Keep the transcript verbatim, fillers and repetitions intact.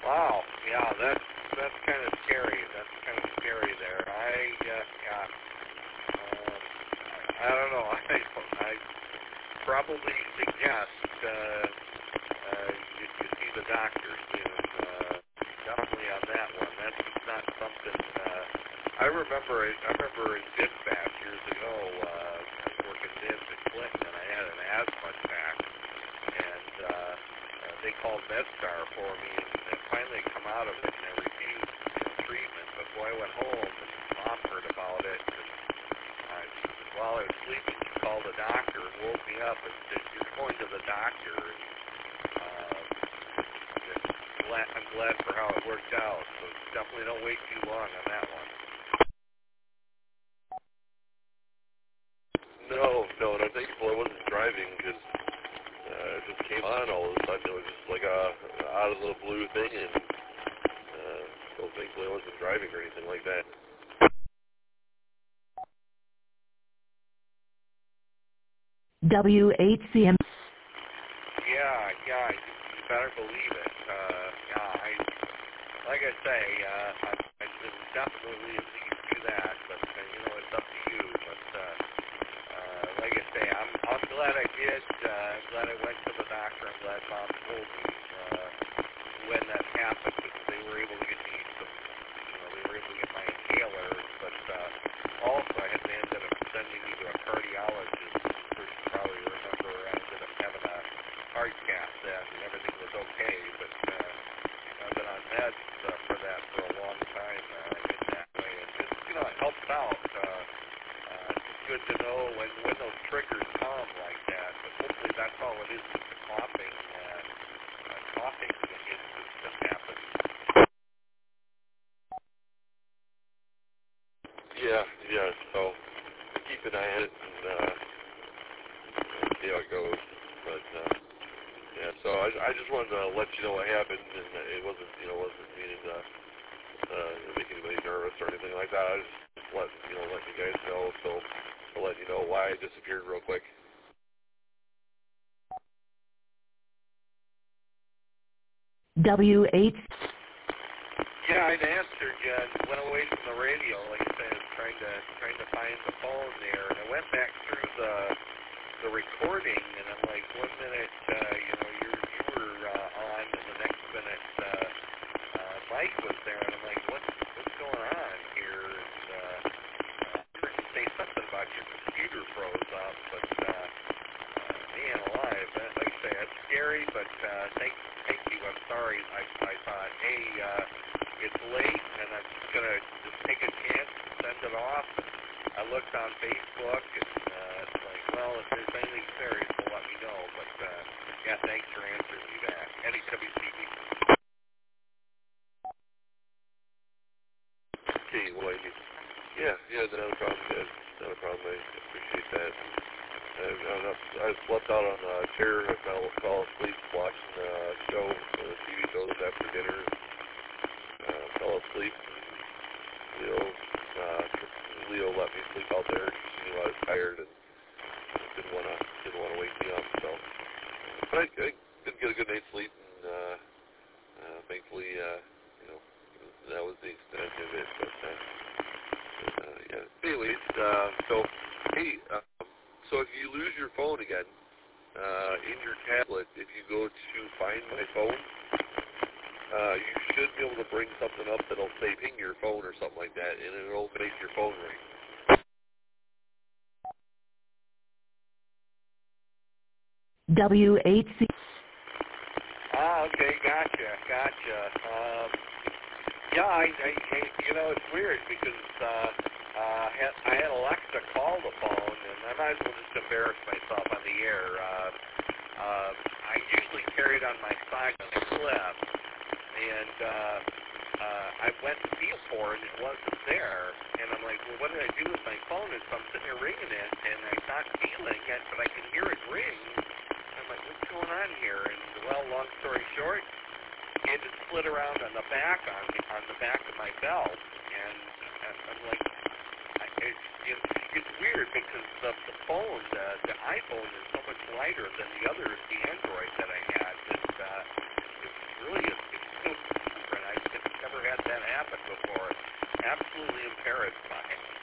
Wow. Yeah, that's that's kind of scary. That's kind of scary there. I uh, yeah. Uh, I don't know. I I probably suggest uh, uh, you, you see the doctor soon. Uh, definitely on that one. That's just not something. Uh, I remember. I remember in dispatch years ago. Uh, I was working in at Clinton, and I had an asthma attack, and uh, uh, they called MedStar for me, and, and finally come out of it, and I refused you know, treatment. But boy, I went home, and Mom heard about it. And, Uh, she, while I was sleeping, she called the doctor and woke me up and said, "You're going to the doctor." And, uh, and glad, I'm glad for how it worked out. So definitely don't wait too long on that one. No, no, and I'm thankful I wasn't driving because uh, it just came on all of a sudden. It was just like a out of the blue thing, and uh, so thankfully I wasn't driving or anything like that. W H C M. Yeah, yeah, you, you better believe it. Uh, yeah, I, like I say, uh, I, I would definitely at least do that, but, uh, you know, it's up to you. But, uh, uh, like I say, I'm, I'm glad I did. Uh, I'm glad I went to the doctor. I'm glad Mom told me uh, when that happened, because they were able to get me some, you know, they were able to get my inhaler, but uh, also I had to end up sending me to a cardiologist. Of course, you probably remember I ended up having a heart cath then, and everything was okay, but uh, I've been on meds uh, for that for a long time uh, in that way. And just, you know, it helps out. Uh, uh, it's good to know when, when those triggers come like that, but hopefully that's all it is, just a coughing, uh, uh, coughing instance that happens. Yeah, yeah. So keep an eye on it and uh, see how it goes. But uh, yeah, so I, I just wanted to let you know what happened, and it wasn't, you know, wasn't meaning to uh, make anybody nervous or anything like that. I was just let you know, letting you guys know. So I'll let you know why I disappeared real quick. W H. Yeah, I'd answered you and went away from the radio, like I said, trying to trying to find the phone there, and I went back through the the recording, and I'm like, one minute, uh, you know, you you were uh, on, and the next minute, uh, uh, Mike was there, and I'm like, what's what's going on here? And uh, uh, I heard you say something about your computer froze up, but uh, uh, man alive, uh, like I say, it's scary, but uh, thank thank you. I'm sorry. I I thought, hey, uh, it's late, and I'm just gonna just take a chance and send it off. I looked on Facebook, and uh, it's like, well, if there's anything serious, well, let me know. But, uh, yeah, thanks for answering me back. Eddie W C B. Okay, well, I mean, yeah, yeah, not a problem, guys. Not a problem. I appreciate that. I, I, I slept out on a chair. I fell, fell asleep watching the show, the T V shows after dinner. Uh, fell asleep. Leo, uh, Leo let me sleep out there. She knew I was tired and didn't want to didn't want to wake me up. So, but I, I did get a good night's sleep, and uh, uh, thankfully, uh, you know, that was the extent of it. But uh, uh, yeah. Anyways, uh, so hey, uh, so if you lose your phone again uh, in your tablet, if you go to Find My Phone, uh, you should be able to bring something up that'll say ping your phone or something like that, and it'll make your phone ring. W H C. Ah, okay, gotcha, gotcha. Um, yeah, I, I, I, you know, it's weird because uh, uh, had, I had Alexa call the phone, and I might as well just embarrass myself on the air. Uh, uh, I usually carry it on my side on a clip, and uh, uh, I went to feel for it, and it wasn't there. And I'm like, well, what did I do with my phone? And so I'm sitting there ringing it, and I'm not feeling it, but I can hear it ring. I'm like, what's going on here? And, well, long story short, it had slid around on the back on me, on the back of my belt, and, and I'm like, I, it, it, it's weird because the, the phone, the, the iPhone is so much lighter than the other, the Android that I had. That uh, it's really, it's so absolutely embarrassed by it.